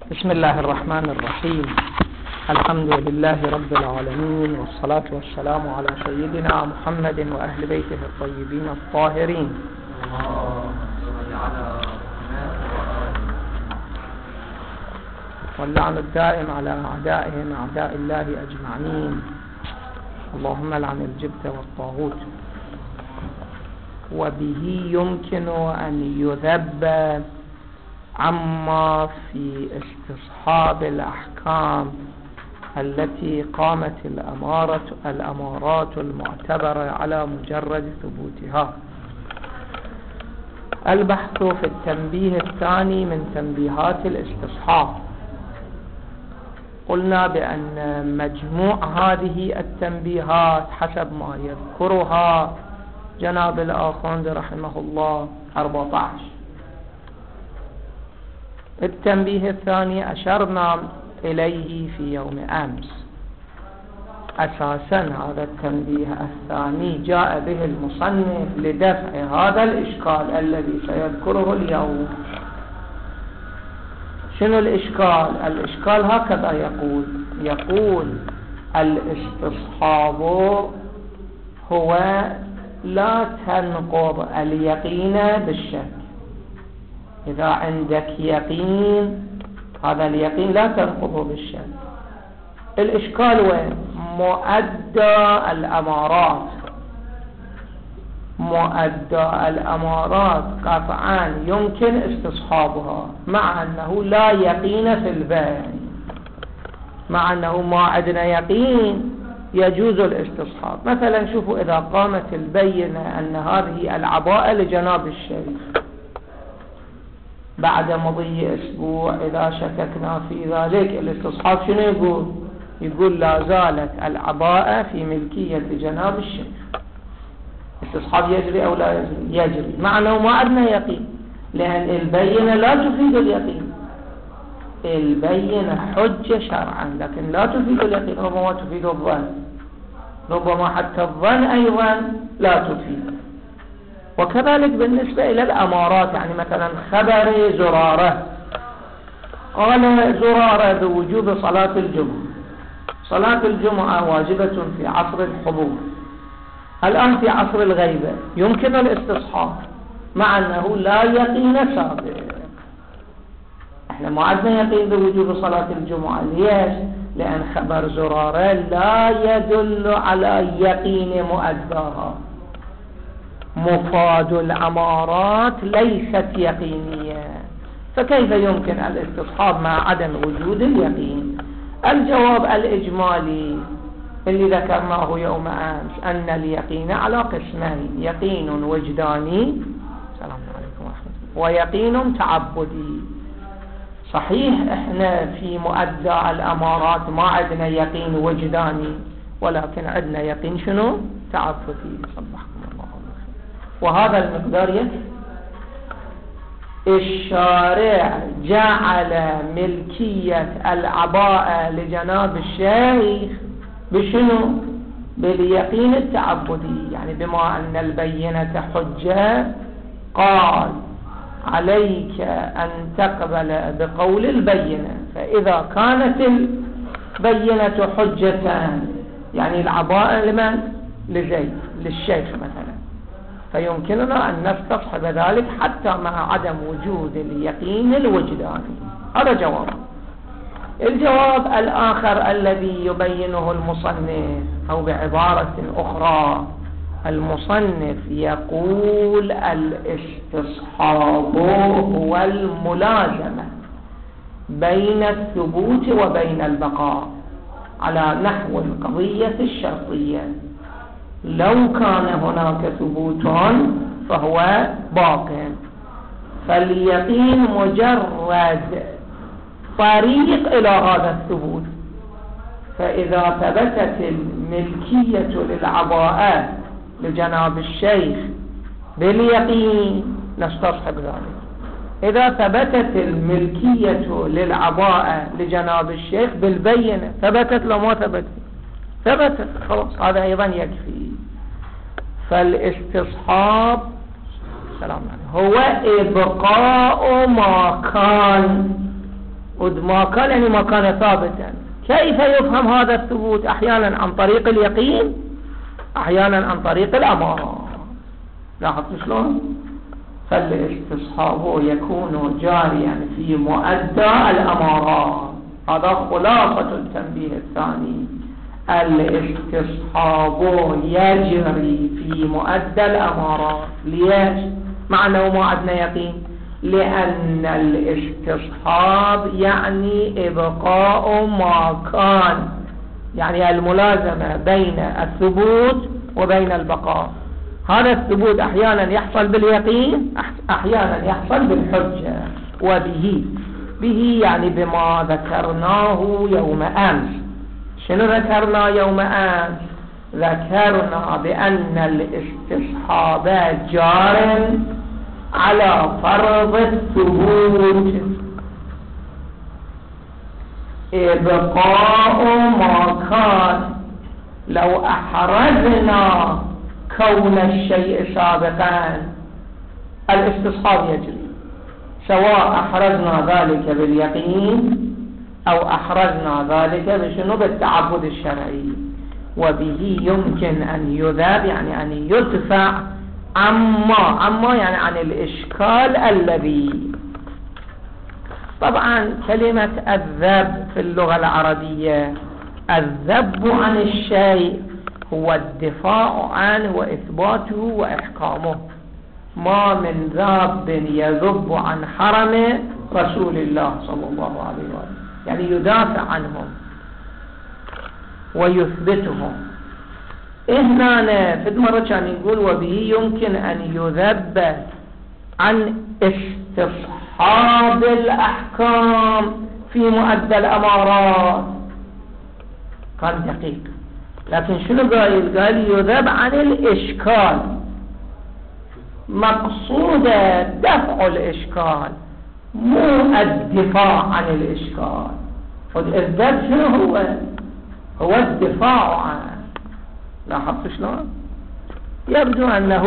بسم الله الرحمن الرحيم. الحمد لله رب العالمين، والصلاة والسلام على سيدنا محمد وأهل بيته الطيبين الطاهرين. واللعن الدائم على أعدائهم أعداء الله أجمعين. اللهم لعن الجبت والطاغوت. وبه يمكن أن يذب عما في استصحاب الأحكام التي قامت الأمارات المعتبرة على مجرد ثبوتها. البحث في التنبيه الثاني من تنبيهات الاستصحاب. قلنا بأن مجموع هذه التنبيهات حسب ما يذكرها جناب الآخوند رحمه الله 14. التنبيه الثاني أشرنا إليه في يوم أمس. أساسا هذا التنبيه الثاني جاء به المصنف لدفع هذا الإشكال الذي سيذكره اليوم. شنو الإشكال؟ الإشكال هكذا يقول الاستصحاب هو لا تنقض اليقين بالشك. إذا عندك يقين هذا اليقين لا تنقضه بالشك. الإشكال وين؟ مؤدى الأمارات قطعا يمكن استصحابها، مع أنه لا يقين في البيان، مع أنه ما عندنا يقين يجوز الاستصحاب. مثلا شوفوا، إذا قامت البينة أن هذه العباءة لجناب الشيخ، بعد مضي أسبوع إذا شككنا في ذلك، الاستصحاب شنو يقول لا زالت العباءة في ملكية جناب الشيخ. الاستصحاب يجري أو لا يجري؟ مع أنه ما عندنا يقين، لأن البينة لا تفيد اليقين. البينة حجة شرعا لكن لا تفيد اليقين، ربما تفيد الظن، ربما حتى الظن أيضا لا تفيد. وكذلك بالنسبة إلى الأمارات، يعني مثلا خبر زرارة، قال زرارة بوجوب صلاة الجمعة. صلاة الجمعة واجبة في عصر الحضور، الآن في عصر الغيبة يمكن الاستصحاب، مع أنه لا يقين سابق. احنا ما عندنا يقين بوجوب صلاة الجمعة. ليش؟ لأن خبر زرارة لا يدل على يقين مؤداها. مفاد الأمارات ليست يقينية، فكيف يمكن الاستصحاب مع عدم وجود اليقين؟ الجواب الإجمالي اللي ذكرناه يوم أمس أن اليقين على قسمين: يقين وجداني، السلام عليكم ورحمة الله، ويقين تعبدي. صحيح احنا في مؤدى الأمارات ما عندنا يقين وجداني، ولكن عندنا يقين شنو؟ تعبدي. صبحكم الله خير. وهذا المقدار يكفي. الشارع جعل ملكية العباءة لجناب الشيخ بشنو؟ باليقين التعبدي، يعني بما أن البينة حجة قال عليك أن تقبل بقول البينة. فإذا كانت البينة حجة، يعني العباءة لمن؟ لزيد، للشيخ مثلا، فيمكننا أن نستصحب ذلك حتى مع عدم وجود اليقين الوجداني. هذا جواب. الجواب الآخر الذي يبينه المصنف، أو بعبارة أخرى المصنف يقول الاستصحاب هو الملازمة بين الثبوت وبين البقاء، على نحو القضية الشرطية. لو كان هناك ثبوت فهو باق، فاليقين مجرد طريق إلى هذا الثبوت. فإذا ثبتت الملكية للعباءة لجناب الشيخ باليقين نستصحب ذلك. إذا ثبتت الملكية للعباءة لجناب الشيخ بالبينة، ثبتت لو ما ثبتت خلاص، هذا أيضا يكفي. فالاستصحاب هو إبقاء ما كان ما كان يعني ما كان ثابتا. كيف يفهم هذا الثبوت؟ أحيانا عن طريق اليقين، أحيانا عن طريق الأمارة. لاحظت شلون؟ فالاستصحاب يكون جاريا في مؤدى الأمارات. هذا خلاصة التنبيه الثاني. الاستصحاب يجري في مؤدى الأمارات. ليش؟ معنى وما عندنا يقين؟ لأن الاستصحاب يعني إبقاء ما كان، يعني الملازمة بين الثبوت وبين البقاء. هذا الثبوت أحيانا يحصل باليقين، أحيانا يحصل بالحجة. وبه يعني بما ذكرناه يوم أمس. شنو ذكرنا يوم أمس؟ ذكرنا بأن الاستصحاب جار على فرض الثبوت، إبقاء ما كان. لو أحرزنا كون الشيء سابقا الاستصحاب يجري، سواء أحرزنا ذلك باليقين أو أحرزنا ذلك بشنو؟ بالتعبد الشرعي. وبه يمكن أن يذاب يعني أن يدفع عما يعني عن الإشكال الذي. طبعا كلمة الذب في اللغة العربية، الذب عن الشيء هو الدفاع عنه وإثباته وإحكامه. ما من ذاب يذب عن حرم رسول الله صلى الله عليه وسلم، يعني يدافع عنهم ويثبتهم. هنا في مرة كان يقول وبه يمكن أن يذب عن استصحاب الأحكام في مؤدى الأمارات. كان دقيق، لكن شنو قال؟ قال يذب عن الإشكال، مقصود دفع الإشكال مو الدفاع عن الإشكال. والإذب شنو هو الدفاع عنه. لاحظت شلون؟ يبدو أنه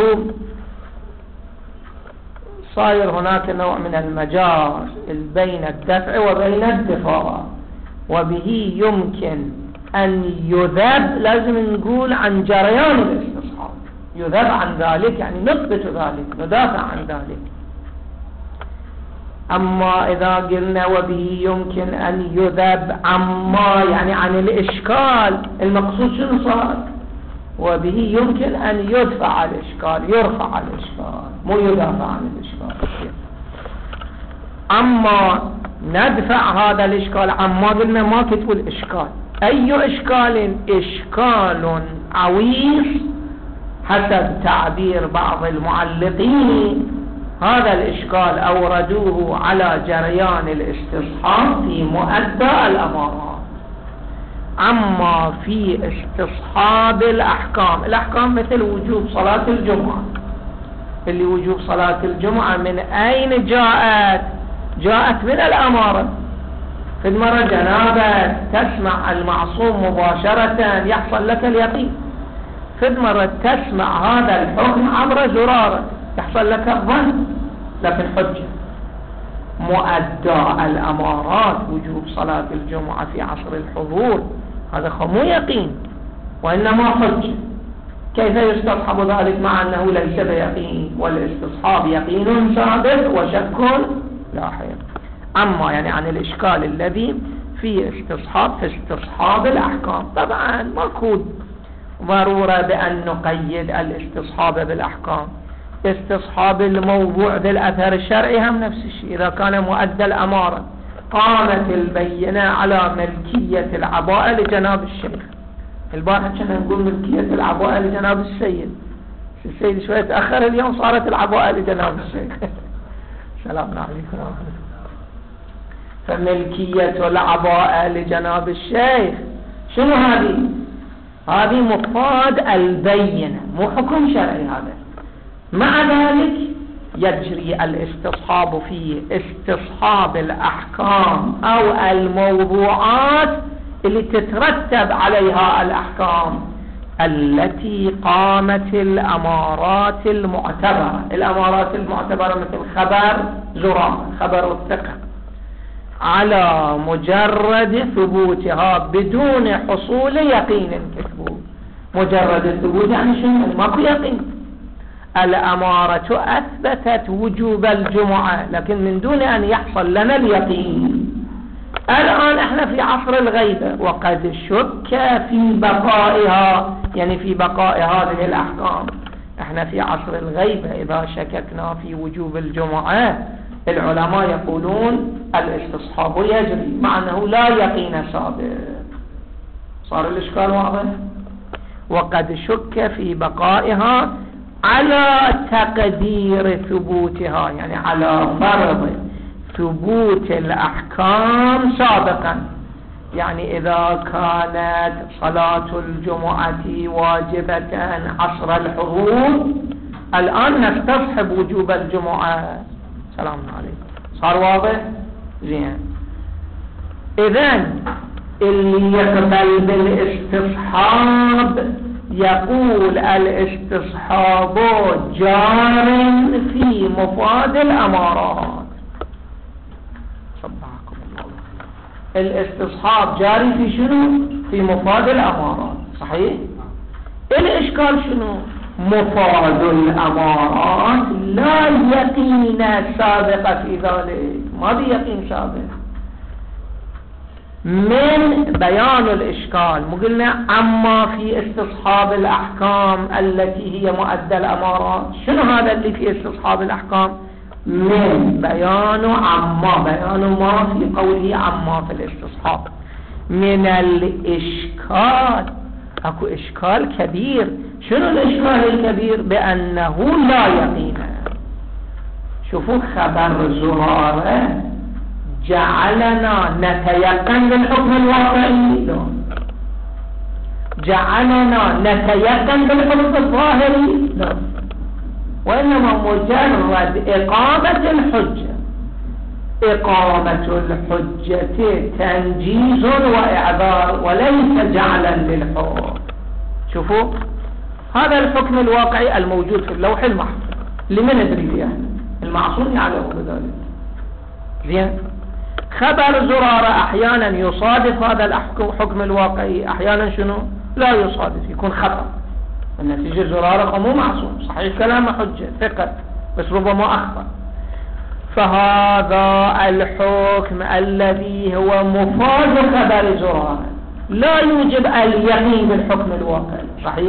صاير هناك نوع من المجاز بين الدفع وبين الدفاع. وبه يمكن أن يذب، لازم نقول عن جريان الاستصحاب. يذب عن ذلك يعني نثبت ذلك، ندافع عن ذلك. أما إذا قلنا وبه يمكن أن يذب عما يعني عن الإشكال، المقصود شنو صار؟ وبه يمكن أن يدفع الإشكال، يرفع الإشكال، مو يدافع عن الإشكال. أما ندفع هذا الإشكال عما قلنا ما كتبوا الإشكال. أي إشكال؟ إشكال عويص حسب تعبير بعض المعلقين. هذا الإشكال أوردوه على جريان الاستصحاب في مؤدى الأمارات. أما في استصحاب الأحكام، الأحكام مثل وجوب صلاة الجمعة. اللي وجوب صلاة الجمعة من أين جاءت؟ جاءت من الأمارة. في المرة جنابة تسمع المعصوم مباشرة يحصل لك اليقين. في المرة تسمع هذا الحكم عبر زرارة يحصل لك الظن، لكن حجة. مؤدى الأمارات وجوب صلاة الجمعة في عصر الحضور هذا مو يقين وإنما حجة. كيف يستصحب ذلك مع أنه ليس بيقين؟ والاستصحاب يقين ثابت وشك لاحق. أما يعني عن الإشكال الذي في استصحاب الأحكام، طبعا ماكو ضرورة بأن نقيد الاستصحاب بالأحكام. استصحاب الموضوع بالأثر الشرعي هم نفس الشيء. إذا كان مؤدى الأمارة قامت البينة على ملكية العباءة لجناب الشيخ. البارحة كنا نقول ملكية العباءة لجناب السيد شوية تأخر، اليوم صارت العباءة لجناب الشيخ. سلام عليكم. فملكية العباءة لجناب الشيخ شنو هذه؟ هذه مفاد البينة، مو حكم شرعي هذا. مع ذلك يجري الاستصحاب في استصحاب الأحكام أو الموضوعات اللي تترتب عليها الأحكام التي قامت الأمارات المعتبرة. الأمارات المعتبرة مثل خبر زرار، خبر الثقة، على مجرد ثبوتها بدون حصول يقين كذبوا. مجرد الثبوت يعني شنو؟ ماكو يقين. الأمارة أثبتت وجوب الجمعة لكن من دون أن يحصل لنا اليقين. الآن احنا في عصر الغيبة وقد شك في بقائها، يعني في بقاء هذه الأحكام. احنا في عصر الغيبة إذا شككنا في وجوب الجمعة العلماء يقولون الاستصحاب يجري مع أنه لا يقين سابق. صار الإشكال واضح؟ وقد شك في بقائها على تقدير ثبوتها، يعني على فرض ثبوت الأحكام سابقا. يعني إذا كانت صلاة الجمعة واجبة عصر الحضور الآن نستصحب وجوب الجمعة. سلام عليكم. صار واضح؟ زين. إذن اللي يقبل بالاستصحاب يقول الاستصحاب جار في مفاد الأمارات. صبحكم الله. الاستصحاب جاري في شنو؟ في مفاد الأمارات. صحيح؟ الإشكال شنو؟ مفاد الأمارات لا يقين سابق في ذلك. ما في يقين سابق. من بيان الإشكال مو قلنا عما في استصحاب الأحكام التي هي مؤدى الأمارات. شنو هذا اللي في استصحاب الأحكام؟ من بيان عما، بيان ما في قوله عما في الاستصحاب. من الإشكال أكو إشكال كبير. شنو الإشكال الكبير؟ بأنه لا يقين. شوفوا خبر زرارة جعلنا نتيقن بالحكم الواقعي؟ لا. جعلنا نتيقن بالحكم الظاهري؟ لا. وإنما مجرد إقامة الحجة. إقامة الحجة تنجيز وإعذار وليس جعلا للحكم. شوفوا هذا الحكم الواقعي الموجود في اللوح المحفوظ لمن ندري فيه؟ المعصوم يعلم بذلك. زين. خبر زرارة أحيانا يصادف هذا الحكم الواقعي، أحيانا شنو؟ لا يصادف، يكون خطأ. النتيجة زرارة مو معصوم، صحيح كلامه حجة ثقة بس ربما أخطأ. فهذا الحكم الذي هو مفاد خبر زرارة لا يوجب اليقين بالحكم الواقعي. صحيح؟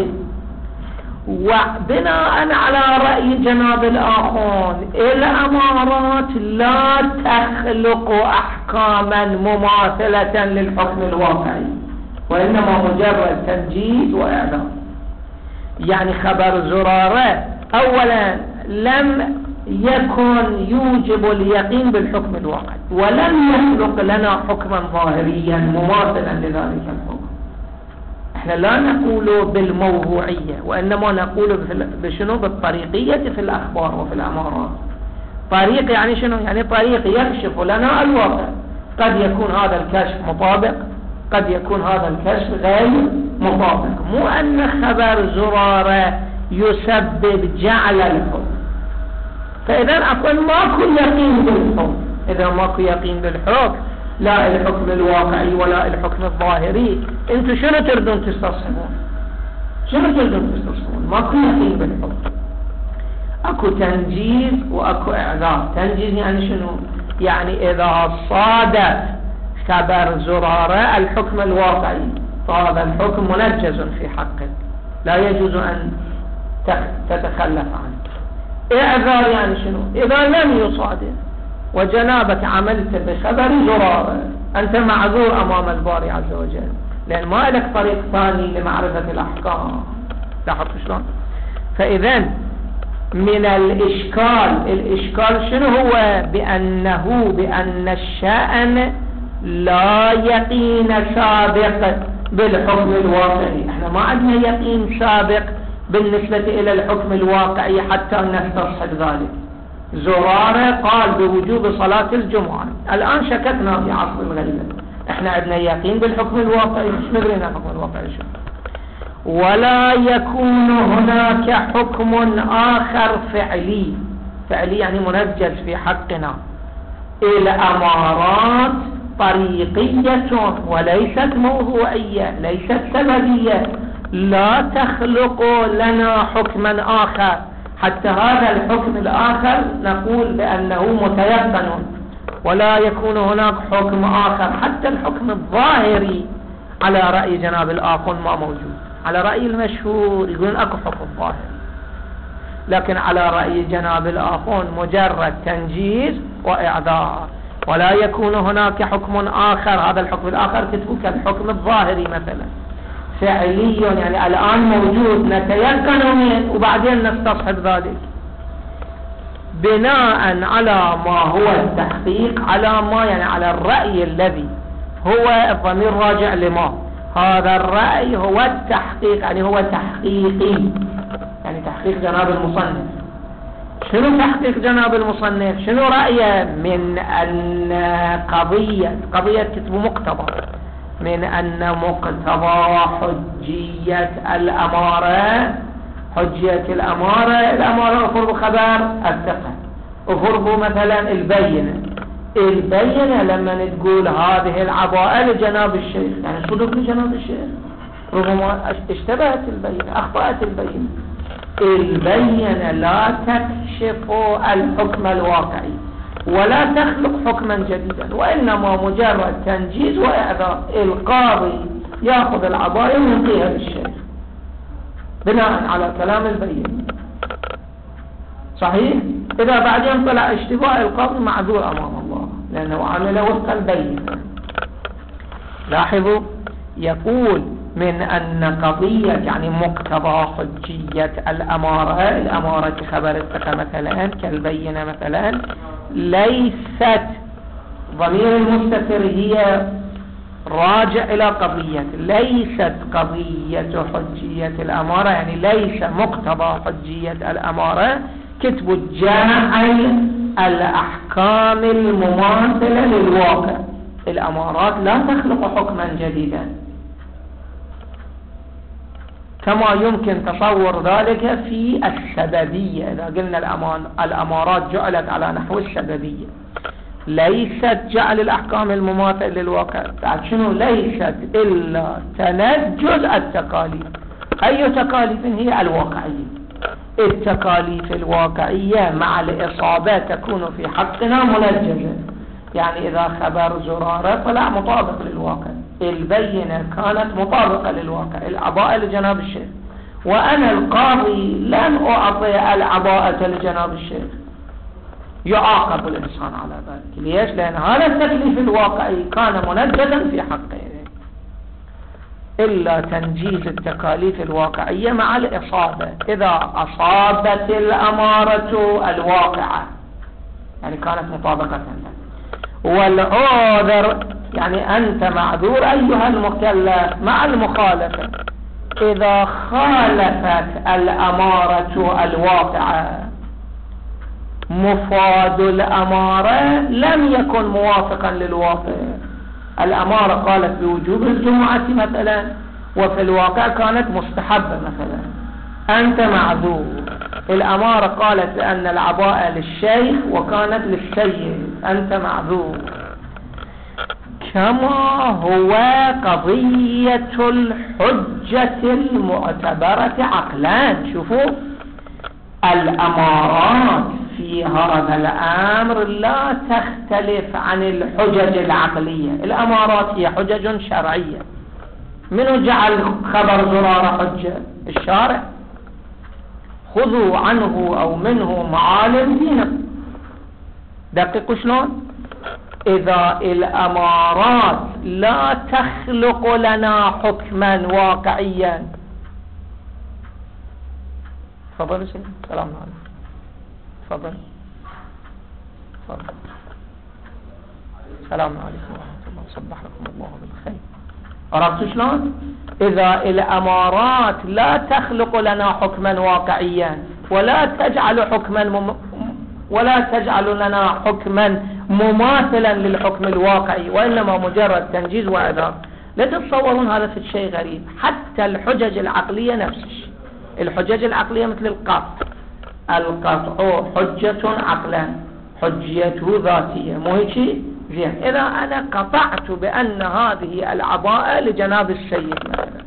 وبناء على رأي جناب الآخرون الأمارات لا تخلق أحكاما مماثلة للحكم الواقعي وإنما مجرد تنجيز وإعلام. يعني خبر زرارة أولا لم يكن يوجب اليقين بالحكم الواقعي ولم يخلق لنا حكما ظاهريا مماثلا لذلك الحكم. احنا لا نقول بالموضوعية وإنما نقول بشنو؟ بالطريقية في الأخبار وفي الأمارات. طريق يعني شنو؟ يعني طريق يكشف لنا الواقع. قد يكون هذا الكشف مطابق، قد يكون هذا الكشف غير مطابق. مو أن خبر زرارة يسبب جعل الحكم. فإذا أقول ماكو يقين بالحكم. إذا ماكو يقين بالحكم لا الحكم الواقعي ولا الحكم الظاهري، انتو شنو تردون تستصحبون؟ شنو تردون تستصحبون؟ ماكو يقين بالحكم. اكو تنجيز واكو اعذار. تنجيز يعني شنو؟ يعني اذا صادف خبر زرارة الحكم الواقعي فهذا الحكم منجز في حقك لا يجوز ان تتخلف عنه. اعذار يعني شنو؟ اذا لم يصادف وجنابك عملت بخبر زرارة أنت معذور أمام الباري عز وجل لأن ما لك طريق ثاني لمعرفة الأحكام. لاحظت شلون؟ فإذا من الإشكال شنو هو؟ بأن الشأن لا يقين سابق بالحكم الواقعي. احنا ما عندنا يقين سابق بالنسبة إلى الحكم الواقعي حتى نستصحب ذلك. زرارة قال بوجوب صلاة الجمعة، الآن شككنا في عصر الغيبة. احنا عندنا يقين بالحكم الواقعي، مش ندرينا الحكم الواقعي شو. ولا يكون هناك حكم آخر فعلي. فعلي يعني منجز في حقنا. الأمارات طريقية وليست موضوعية، ليست سببية، لا تخلق لنا حكما آخر. حتى هذا الحكم الآخر نقول بأنه متيقن، ولا يكون هناك حكم آخر. حتى الحكم الظاهري على رأي جناب الآخر ما موجود. على رأي المشهور يقولون أكو حكم ظاهري، لكن على رأي جناب الآخر مجرد تنجيز وإعذار، ولا يكون هناك حكم آخر. هذا الحكم الآخر كتبه كالحكم الظاهري مثلا فعلي، يعني الآن موجود نتيقن منه وبعدين نستصحب ذلك بناء على ما هو التحقيق، على ما يعني على الرأي الذي هو الضمير راجع لما هذا الرأي هو التحقيق، يعني هو تحقيقي، يعني تحقيق جناب المصنف. شنو تحقيق جناب المصنف؟ شنو رأيه؟ من أن قضية كتب مقتضى، من أن مقتضى حجية الأمارة، حجية الأمارة أفرض خبر الثقة، أفرض مثلا البينة لما تقول هذه العباءة لجناب الشيخ، يعني صدق لجناب الشيخ، ربما اشتبهت البينة، أخطأت البينة لا تكشف الحكم الواقعي ولا تخلق حكما جديدا، وإنما مجرد تنجيز وإعذار. القاضي يأخذ العباية وينقيها للشيخ بناء على كلام البينة، صحيح؟ إذا بعدين طلع اشتباه القاضي معذور أمام الله لأنه عمل وفق البينة. لاحظوا، يقول من أن قضية يعني مقتضى حجية الأمارة كخبر الثقة مثلا كالبينة مثلا، ليست ضمير المستتر هي راجع إلى قضية، ليست قضية حجية الأمارة، يعني ليس مقتضى حجية الأمارة كتب جعل الأحكام المماثلة للواقع. الأمارات لا تخلق حكما جديدا كما يمكن تصور ذلك في السببية. إذا قلنا الأمارات جعلت على نحو السببية، ليست جعل الأحكام المماثلة للواقع. شنو ليست إلا تنجز التكاليف. أي تكاليف هي؟ الواقعية. التكاليف الواقعية مع الإصابة تكون في حقنا منجزة، يعني إذا خبر زرارة طلع مطابق للواقع، البينة كانت مطابقة للواقع، العباءة لجناب الشيخ، وأنا القاضي لن أعطي العباءة لجناب الشيخ، يعاقب الإنسان على ذلك. ليش؟ لأن هذا التكليف الواقعي كان منجزا في حقه. إلا تنجيز التكاليف الواقعية مع الإصابة، إذا أصابت الأمارة الواقعة يعني كانت مطابقة لها. والعذر يعني أنت معذور أيها المكلف مع المخالفة، إذا خالفت الأمارة الواقعة مفاد الأمارة لم يكن موافقا للواقع. الأمارة قالت بوجوب الجمعة مثلا، وفي الواقع كانت مستحبة مثلا، أنت معذور. الأمارة قالت بأن العباءة للشيخ وكانت للسيد، أنت معذور. كما هو قضية الحجة المعتبرة عقلان. شوفوا، الأمارات في هذا الأمر لا تختلف عن الحجج العقلية. الأمارات هي حجج شرعية. من جعل خبر زرارة حجة؟ الشارع. خذوا عنه أو منه معالم دينكم. دققوا شلون؟ إذا الأمارات لا تخلق لنا حكما واقعيا. تفضل سيدي. السلام عليكم. تفضل. السلام عليكم ورحمة الله، صبحكم الله بالخير. عرفتوا شلون؟ إذا الأمارات لا تخلق لنا حكما واقعيا ولا تجعل لنا حكما مماثلا للحكم الواقعي، وإنما مجرد تنجيز وإعذار. لا تتصورون هذا في شيء غريب. حتى الحجج العقلية نفس الشيء. الحجج العقلية مثل القطع حجة عقلا، حجيته ذاتية، مو هيك؟ زين، إذا أنا قطعت بأن هذه العباءة لجناب السيد مثلا،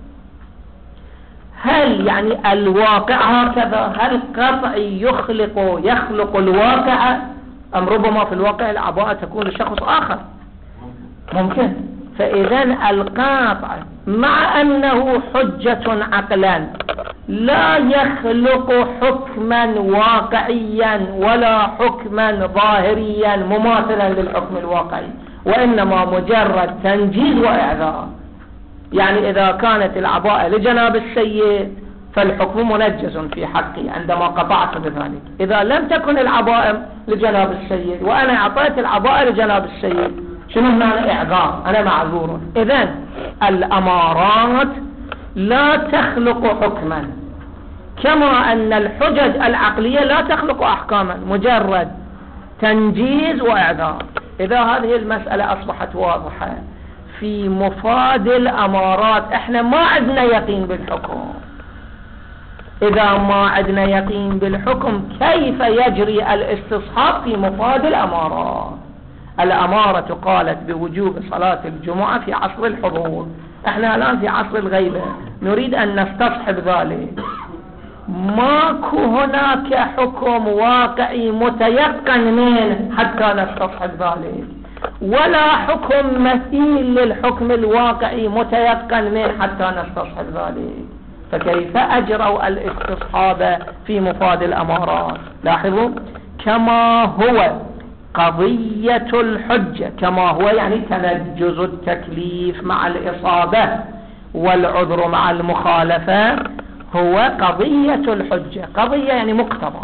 هل يعني الواقع هكذا؟ هل قطعي يخلق الواقع، أم ربما في الواقع العباءة تكون لشخص آخر؟ ممكن. فإذا القاطع مع أنه حجة عقلا لا يخلق حكما واقعيا ولا حكما ظاهريا مماثلا للحكم الواقعي، وإنما مجرد تنجيز وإعذار. يعني إذا كانت العباءة لجناب السيد فالحكم منجز في حقي عندما قطعت بذلك. إذا لم تكن العباءة لجناب السيد وأنا أعطيت العباءة لجناب السيد، شنو معنى إعذار؟ أنا معذور. إذن الأمارات لا تخلق حكما، كما أن الحجج العقلية لا تخلق أحكاما، مجرد تنجيز وإعذار. إذا هذه المسألة أصبحت واضحة في مفاد الأمارات، إحنا ما عندنا يقين بالحكم. إذا ما عندنا يقين بالحكم كيف يجري الاستصحاب في مفاد الأمارات؟ الأمارة قالت بوجوب صلاة الجمعة في عصر الحضور، احنا الآن في عصر الغيبة نريد أن نستصحب ذلك. ماكو هناك حكم واقعي متيقن منه حتى نستصحب ذلك، ولا حكم مثيل للحكم الواقعي متيقن منه حتى نستصحب ذلك. فكيف أجروا الاستصحاب في مفاد الأمارات؟ لاحظوا، كما هو قضية الحجة، كما هو يعني تنجز التكليف مع الإصابة والعذر مع المخالفة، هو قضية الحجة. قضية يعني مقتضى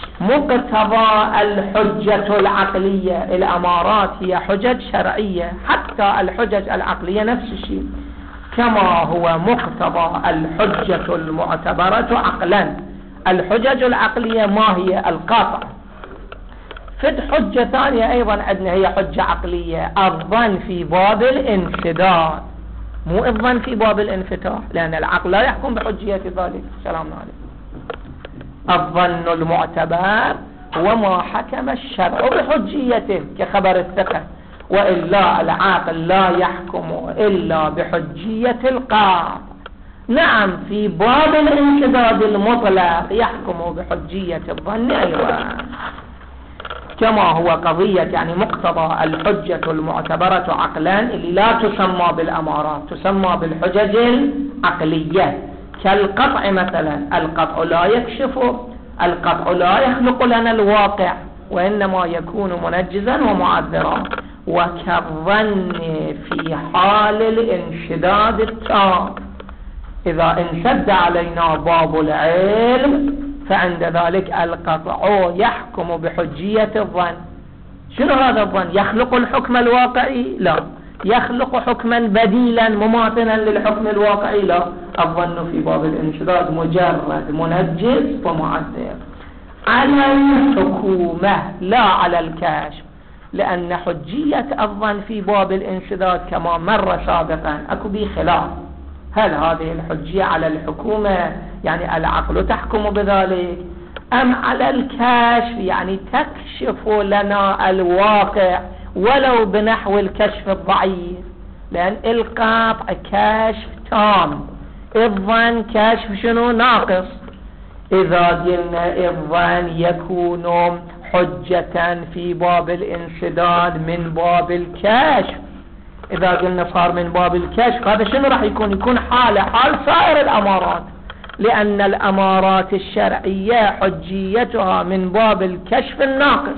الحجة العقلية. الأمارات هي حجج شرعية، حتى الحجج العقلية نفس الشيء. كما هو مقتضى الحجة المعتبرة عقلا. الحجج العقلية ما هي؟ القاطع. فد حجة ثانية أيضا عندنا هي حجة عقلية، الظن في باب الانسداد، مو الظن في باب الانفتاح، لأن العقل لا يحكم بحجية ذلك. سلام عليكم. الظن المعتبر هو ما حكم الشرع بحجيته كخبر الثقة، وإلا العاقل لا يحكم إلا بحجية القاطع. نعم، في باب الانسداد المطلق يحكم بحجية الظن أيضا. كما هو قضية يعني مقتضى الحجة المعتبرة عقلا اللي لا تسمى بالأمارات، تسمى بالحجج العقلية، كالقطع مثلا. القطع لا يكشف، القطع لا يخلق لنا الواقع، وإنما يكون منجزا ومعذرا. وكالظن في حال الانشداد التام، إذا انسد علينا باب العلم فعند ذلك القطع يحكم بحجية الظن. شنو هذا الظن؟ يخلق الحكم الواقعي؟ لا. يخلق حكما بديلا مماثلا للحكم الواقعي؟ لا. الظن في باب الانشداد مجرد منجز ومعذر على الحكومة لا على الكشف، لأن حجية الظن في باب الانشداد كما مر سابقا أكو به خلاف. هل هذه الحجية على الحكومة يعني العقل تحكم بذلك، أم على الكشف يعني تكشف لنا الواقع ولو بنحو الكشف الضعيف؟ لأن القاطع كشف تام، الظن كشف شنو؟ ناقص. إذا قلنا الظن يكون حجة في باب الانسداد من باب الكشف، إذا قلنا صار من باب الكشف، هذا شنو راح يكون؟ يكون حال سائر الأمارات، لأن الأمارات الشرعية حجيتها من باب الكشف الناقص.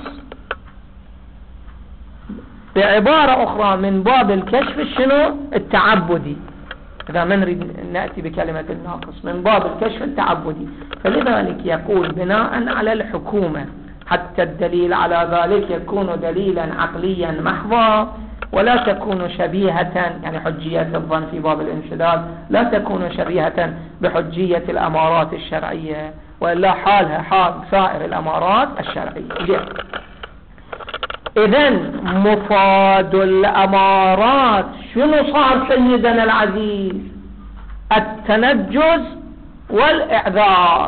بعبارة أخرى من باب الكشف شنو؟ التعبدي. إذا ما نريد نأتي بكلمة الناقص، من باب الكشف التعبدي. فلذلك يقول بناء على الحكومة، حتى الدليل على ذلك يكون دليلا عقليا محضا، ولا تكون شبيهة، يعني حجية الظن في باب الانسداد لا تكون شبيهة بحجية الأمارات الشرعية، وإلا حالها حال سائر الأمارات الشرعية. إذن مفاد الأمارات شنو صار سيدنا العزيز؟ التنجز والإعذار،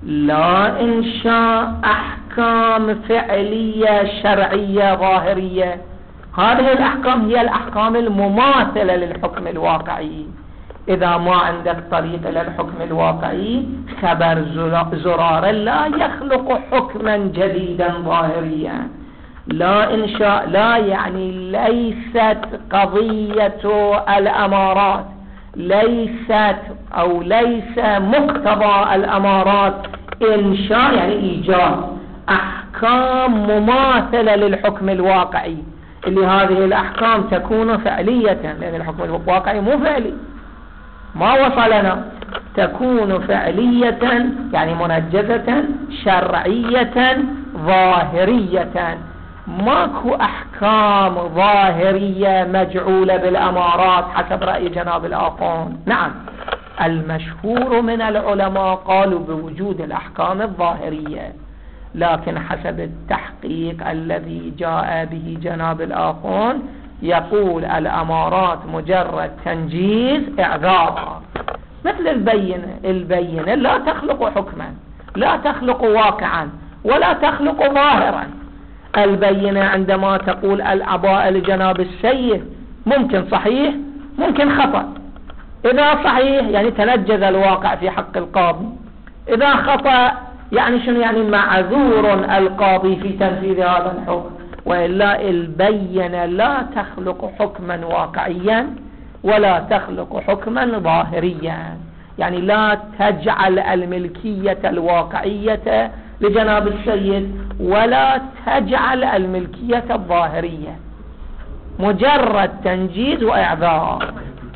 لا إنشاء أحكام فعلية شرعية ظاهرية. هذه الأحكام هي الأحكام المماثلة للحكم الواقعي. إذا ما عندك طريق إلى الحكم الواقعي، خبر زرارة لا يخلق حكما جديدا ظاهريا. لا إنشاء لا يعني ليست قضية الأمارات، ليست أو ليس مقتضى الأمارات إنشاء يعني إيجاد أحكام مماثلة للحكم الواقعي، اللي هذه الأحكام تكون فعلية، لأن الحكم الواقعي مو فعلي ما وصلنا، تكون فعلية يعني منجزة شرعية ظاهرية. ماكو أحكام ظاهرية مجعولة بالأمارات حسب رأي جناب الآخون. نعم، المشهور من العلماء قالوا بوجود الأحكام الظاهرية، لكن حسب التحقيق الذي جاء به جناب الآخون يقول الأمارات مجرد تنجيز إعذار، مثل البينة لا تخلق حكما، لا تخلق واقعا، ولا تخلق ظاهرا. البينة عندما تقول العباء لجناب السيد ممكن صحيح ممكن خطأ، إذا صحيح يعني تنجز الواقع في حق القاضي، إذا خطأ يعني شنو يعني معذور القاضي في تنفيذ هذا الحكم. وإلا البينة لا تخلق حكما واقعيا ولا تخلق حكما ظاهريا، يعني لا تجعل الملكية الواقعية لجناب السيد ولا تجعل الملكية الظاهرية، مجرد تنجيز وإعذار.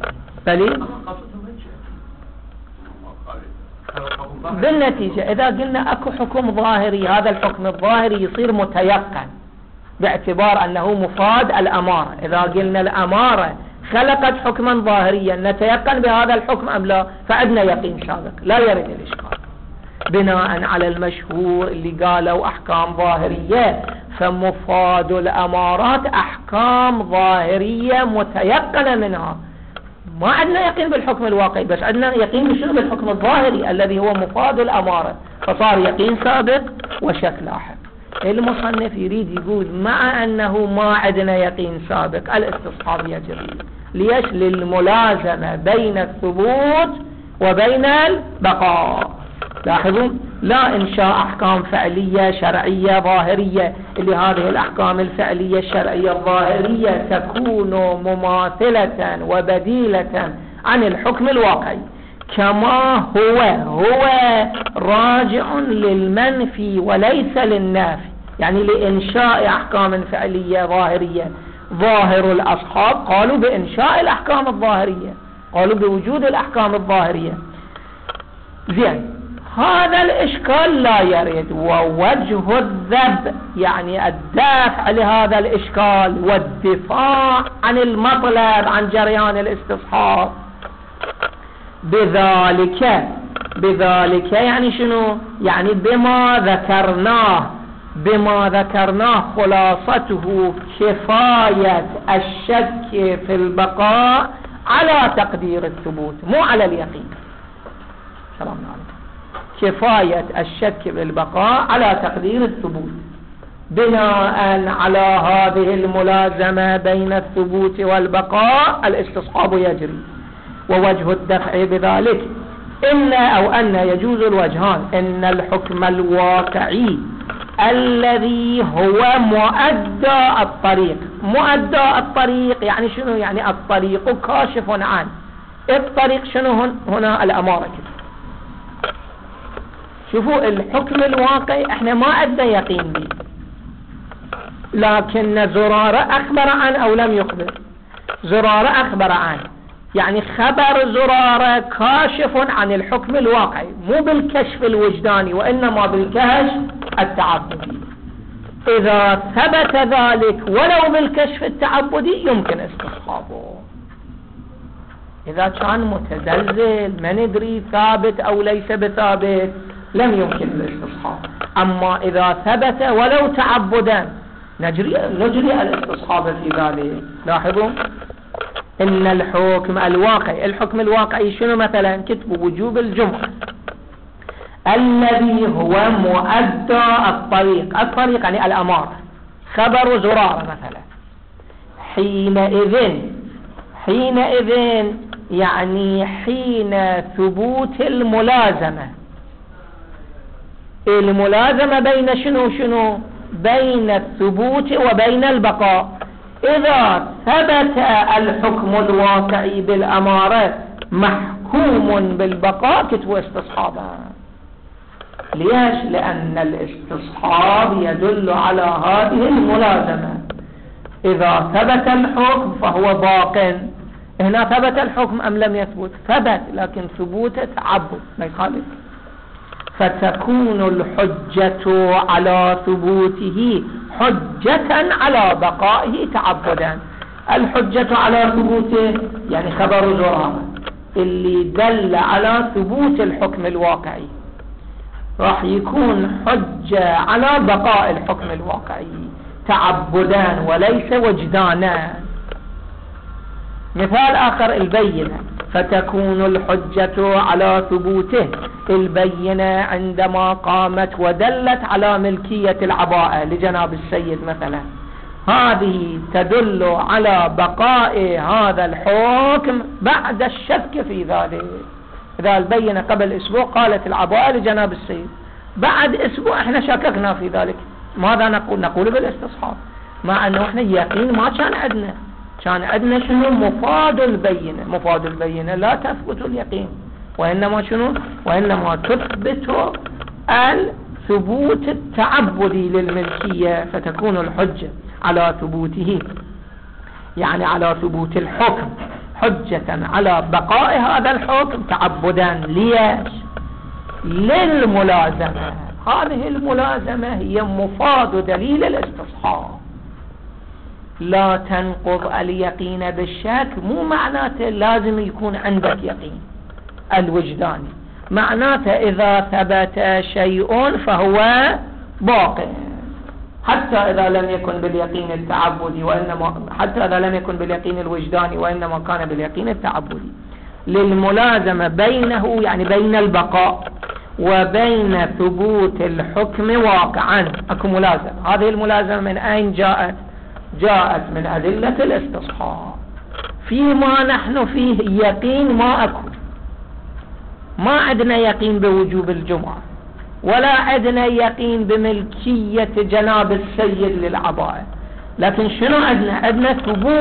بالنتيجة إذا قلنا أكو حكم ظاهري، هذا الحكم الظاهري يصير متيقن باعتبار أنه مفاد الأمارة. إذا قلنا الأمارة خلقت حكما ظاهريا نتيقن بهذا الحكم أم لا، فعندنا يقين سابق لا يرد الإشكال. بناء على المشهور اللي قالوا أحكام ظاهرية، فمفاد الأمارات أحكام ظاهرية متيقنة منها. ما عندنا يقين بالحكم الواقعي، بس عندنا يقين بشنو؟ بالحكم الظاهري الذي هو مفاد الأمارة، فصار يقين سابق وشك لاحق. المصنف يريد يقول مع أنه ما عندنا يقين سابق الاستصحاب يجري. ليش؟ للملازمة بين الثبوت وبين البقاء. لاحظوا، لا إنشاء أحكام فعلية شرعية ظاهرية، اللي هذه الأحكام الفعلية الشرعية الظاهرية تكون مماثلة وبديلة عن الحكم الواقعي، كما هو راجع للمنفي وليس للنافي. يعني لإنشاء أحكام فعلية ظاهرية، ظاهر الأصحاب قالوا بإنشاء الأحكام الظاهرية، قالوا بوجود الأحكام الظاهرية. زين، هذا الإشكال لا يرد. ووجه الذب يعني الدافع لهذا الإشكال والدفاع عن المطلب عن جريان الاستصحاب بذلك يعني شنو؟ يعني بما ذكرناه خلاصته كفاية الشك في البقاء على تقدير الثبوت مو على اليقين. سلام عليكم. كفاية الشك بالبقاء على تقدير الثبوت. بناء على هذه الملازمة بين الثبوت والبقاء الاستصحاب يجري. ووجه الدفع بذلك أن يجوز الوجهان. إن الحكم الواقعي الذي هو مؤدى الطريق يعني شنو؟ يعني الطريق كاشف عنه. الطريق شنو هنا؟ الأمارة كده. شوفوا، الحكم الواقعي احنا ما عندنا يقين به، لكن زرارة أخبر عنه أو لم يخبر. زرارة أخبر عنه، يعني خبر زرارة كاشف عن الحكم الواقعي، مو بالكشف الوجداني وإنما بالكشف التعبدي. إذا ثبت ذلك ولو بالكشف التعبدي يمكن استصحابه. إذا كان متزلزل ما ندري ثابت أو ليس بثابت لم يمكن الاستصحاب. أما إذا ثبت ولو تعبدا نجري الاستصحاب في ذلك. لاحظوا، إن الحكم الواقعي شنو؟ مثلا كتب وجوب الجمعة الذي هو مؤدى الطريق يعني الأمارة، خبر زرارة مثلا. حينئذ يعني حين ثبوت الملازمة بين شنو بين الثبوت وبين البقاء. إذا ثبت الحكم الواقعي بالأمارة محكوم بالبقاء كتب استصحابا. ليش؟ لأن الاستصحاب يدل على هذه الملازمة. إذا ثبت الحكم فهو باق. هنا ثبت الحكم أم لم يثبت؟ ثبت، لكن ثبوت تعبد ما يخالف، فتكون الحجة على ثبوته حجة على بقائه تعبدا. الحجة على ثبوته يعني خبر زرارة اللي دل على ثبوت الحكم الواقعي راح يكون حجة على بقاء الحكم الواقعي تعبدا وليس وجدانا. مثال آخر البينة، فتكون الحجة على ثبوته البينة عندما قامت ودلت على ملكية العباءة لجناب السيد مثلا، هذه تدل على بقاء هذا الحكم بعد الشك في ذلك. إذا البينة قبل أسبوع قالت العباءة لجناب السيد، بعد أسبوع احنا شككنا في ذلك، ماذا نقول بالاستصحاب؟ مع أنه احنا يقين ما كان عندنا شنو؟ مفاد البينة لا تثبت اليقين، وإنما شنو؟ وإنما تثبت الثبوت التعبدي للملكية، فتكون الحجة على ثبوته يعني على ثبوت الحكم حجة على بقاء هذا الحكم تعبدا. ليش؟ للملازمة. هذه الملازمة هي مفاد دليل الاستصحاب. لا تنقض اليقين بالشك مو معناته لازم يكون عندك يقين الوجداني، معناته إذا ثبت شيء فهو باق، حتى إذا لم يكن باليقين التعبدي حتى إذا لم يكن باليقين الوجداني وإنما كان باليقين التعبدي. للملازمة بينه يعني بين البقاء وبين ثبوت الحكم واقعا اكو ملازمة. هذه الملازمة من أين جاءت من أدلة الاستصحاب. فيما نحن فيه يقين ما عندنا يقين بوجوب الجمعة، ولا عندنا يقين بملكية جناب السيد للعباءة، لكن شنو عندنا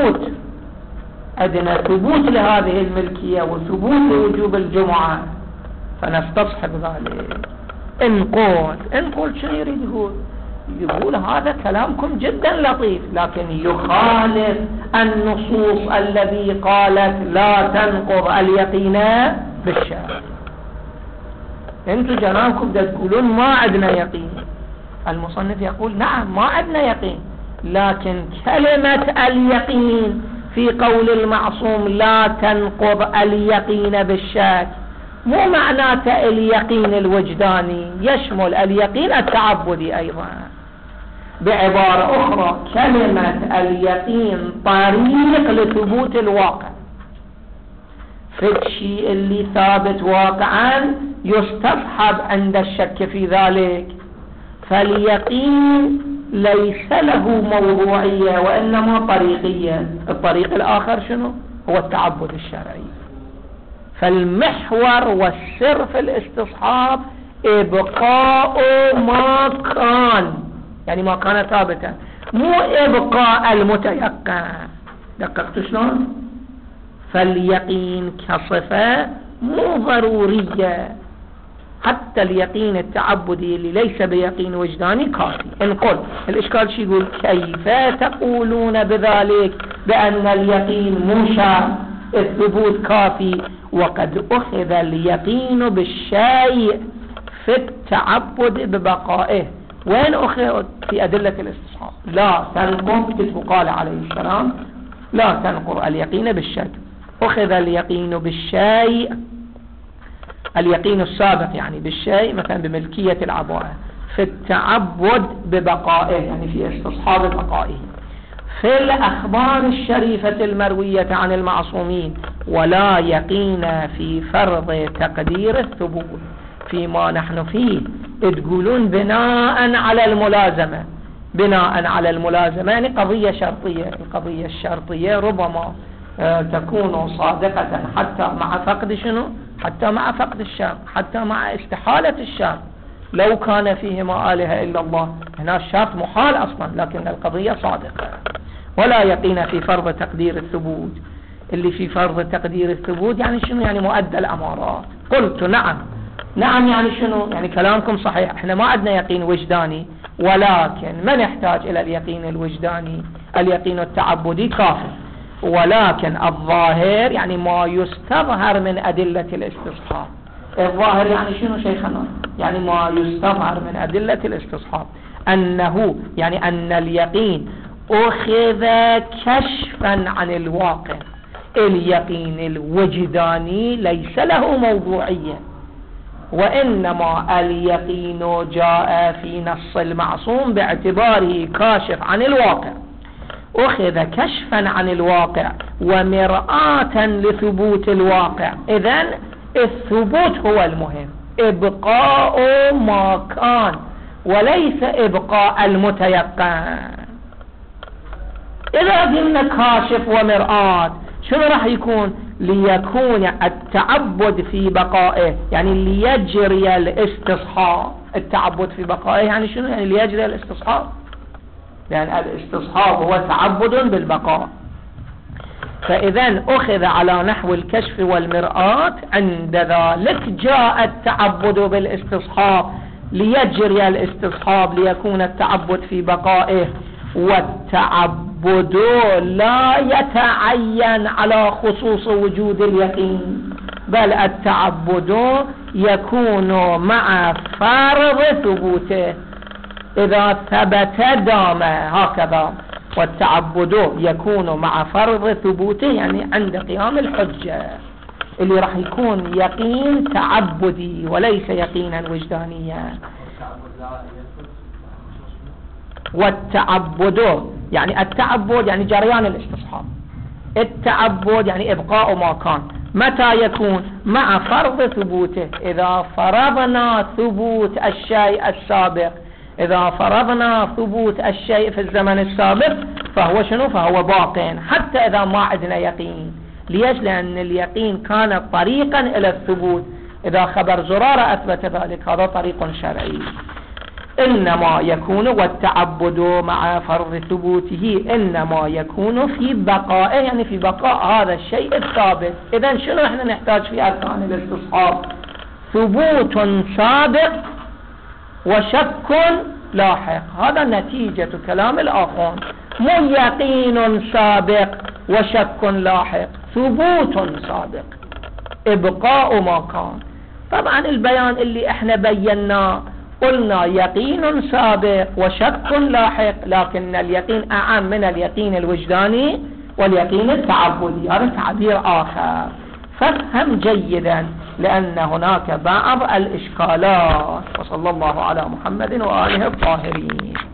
ثبوت لهذه الملكية وثبوت لوجوب الجمعة، فنستصحب ذلك. انقول شنو يريد يقول هذا كلامكم جدا لطيف، لكن يخالف النصوص الذي قالت لا تنقض اليقين بالشك. انتم جنابكم تقولون ما عندنا يقين، المصنف يقول نعم ما عندنا يقين، لكن كلمة اليقين في قول المعصوم لا تنقض اليقين بالشك مو معناته اليقين الوجداني، يشمل اليقين التعبدي أيضا. بعبارة أخرى كلمة اليقين طريق لثبوت الواقع، فالشيء اللي ثابت واقعا يستصحب عند الشك في ذلك، فاليقين ليس له موضوعية وإنما طريقية. الطريق الآخر شنو؟ هو التعبد الشرعي. فالمحور والسر في الاستصحاب إبقاء ما كان، يعني ما كان ثابتا، مو إبقاء المتيقن. دققت شلون؟ فاليقين كصفة مو ضرورية، حتى اليقين التعبدي اللي ليس بيقين وجداني كافي. انقل الإشكال شي يقول كيف تقولون بذلك بأن اليقين مو شرط الثبوت كافي وقد أخذ اليقين بالشيء في التعبد ببقائه؟ وين أخذ؟ في أدلة الاستصحاب. لا تنقض، قال عليه السلام لا تنقض اليقين بالشك، أخذ اليقين بالشيء، اليقين السابق يعني بالشيء مثلا بملكية العباءة، في التعبد ببقائه يعني في استصحاب بقائه. في الأخبار الشريفة المروية عن المعصومين ولا يقين في فرض تقدير الثبوت، فيما نحن فيه تقولون بناء على الملازمة. بناء على الملازمة يعني قضية شرطية. القضية الشرطية ربما تكون صادقة حتى مع فقد شنو؟ حتى مع فقد الشرط، حتى مع استحالة الشرط. لو كان فيه ما آله إلا الله هنا الشرط محال أصلا، لكن القضية صادقة. ولا يقين في فرض تقدير الثبوت. اللي في فرض تقدير الثبوت يعني شنو؟ يعني مؤدى الأمارات. قلت نعم. نعم يعني شنو؟ يعني كلامكم صحيح، احنا ما عندنا يقين وجداني، ولكن ما نحتاج إلى اليقين الوجداني، اليقين التعبدي كافي. ولكن الظاهر يعني ما يستظهر من أدلة الاستصحاب. الظاهر يعني شنو شيخنا؟ يعني ما يستظهر من أدلة الاستصحاب أنه يعني أن اليقين أخذ كشفا عن الواقع. اليقين الوجداني ليس له موضوعية، وإنما اليقين جاء في نص المعصوم باعتباره كاشف عن الواقع، أخذ كشفا عن الواقع ومرآة لثبوت الواقع. إذن الثبوت هو المهم، إبقاء ما كان وليس إبقاء المتيقن. إذا قلنا كاشف ومرآة شنو راح يكون؟ ليكون التعبد في بقائه، يعني ليجري الاستصحاب. التعبد في بقائه يعني شنو؟ يعني ليجري الاستصحاب، لأن الاستصحاب هو تعبد بالبقاء. فإذا أخذ على نحو الكشف والمرآة، عند ذلك جاء التعبد بالاستصحاب ليجري الاستصحاب ليكون التعبد في بقائه. والتعبد لا يتعين على خصوص وجود اليقين، بل التعبد يكون مع فرض ثبوته. إذا ثبت دام، هكذا. والتعبد يكون مع فرض ثبوته يعني عند قيام الحجة، اللي راح يكون يقين تعبدي وليس يقينا وجدانيا. والتعبد يعني التعبد يعني جريان الاستصحاب، التعبد يعني إبقاء ما كان. متى يكون؟ مع فرض ثبوته. إذا فرضنا ثبوت الشيء السابق، إذا فرضنا ثبوت الشيء في الزمن السابق فهو شنو؟ فهو باق حتى إذا ما عندنا يقين. ليش؟ لأن اليقين كان طريقا إلى الثبوت. إذا خبر زرارة أثبت ذلك، هذا طريق شرعي. إنما يكون والتعبد مع فرض ثبوته إنما يكون في بقائه، يعني في بقاء هذا الشيء الثابت. إذن شنو احنا نحتاج في أركان الاستصحاب؟ ثبوت سابق وشك لاحق. هذا نتيجة كلام الآخرون، مو يقين سابق وشك لاحق، ثبوت سابق، إبقاء ما كان. طبعا البيان اللي احنا بيناه قلنا يقين سابق وشك لاحق، لكن اليقين أعم من اليقين الوجداني واليقين التعبدي، هذا تعبير آخر. فافهم جيدا لأن هناك بعض الإشكالات. وصلى الله على محمد وآله الطاهرين.